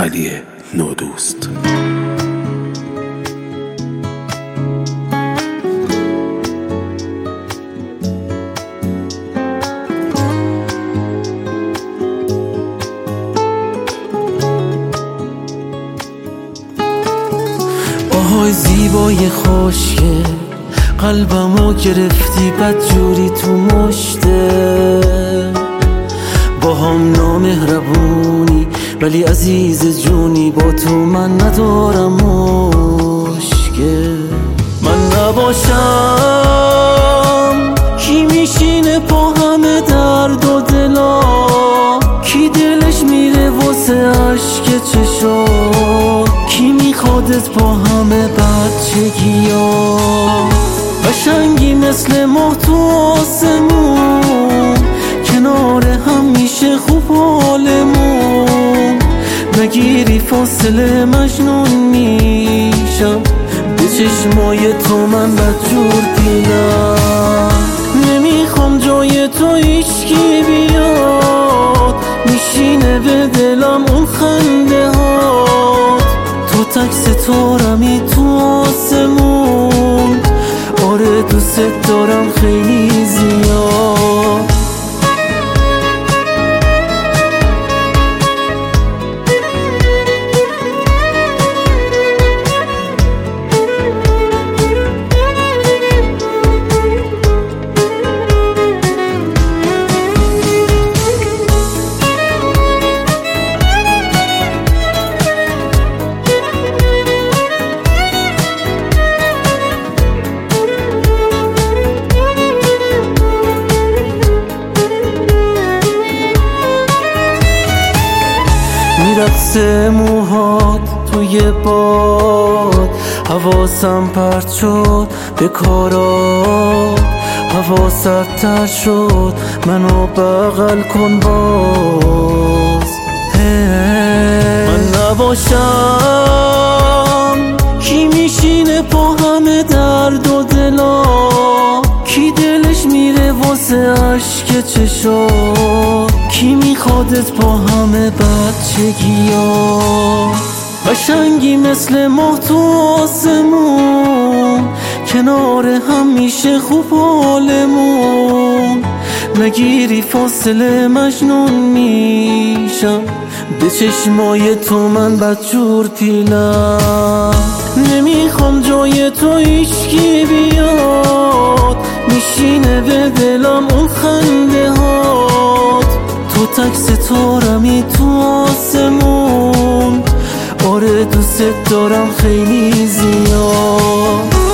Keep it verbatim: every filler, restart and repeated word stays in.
علی نودوست. باهای زیبای خوشگل قلبمو گرفتی بدجوری تو مشته، با هم نامهربونی ولی عزیز جونی، با تو من ندارم مشکل. من نباشم کی میشینه پا همه درد و دلا، کی دلش میره واسه عشق چشا، کی میخوادت با همه بچگیا، قشنگی مثل ماه تو آسمون، کنار هم میشه خوب حالمون، نگیری فاصله مجنون میشم، به چشمای تو من بدجور دیدم. نمیخوام جای تو هیچکی بیاد، میشینه به دلم اون خنده هات، تو تک ستارمی تو آسمون، آره دوست دارم خیلی زیاد. میرقصه موهات توی باد، حواسم پرت شد به کارات، هوا سردتر شد منو بغل کن باز. من نباشم کی میشینه پا همه درد و دلا، کی دلش میره واسه عشق چشا، کی میخوادت با همه بچگیا، قشنگی مثل ماه تو آسمون، کنار هم میشه خوب حالمون، نگیری فاصله مجنون میشم، به چشمای تو من بدجور پیلم. نمیخوام جای تو هیچکی بیاد، میشینه به دلم اون خنده هات، تو تک ستارمی تو آسمون، آره دوست دارم خیلی زیاد.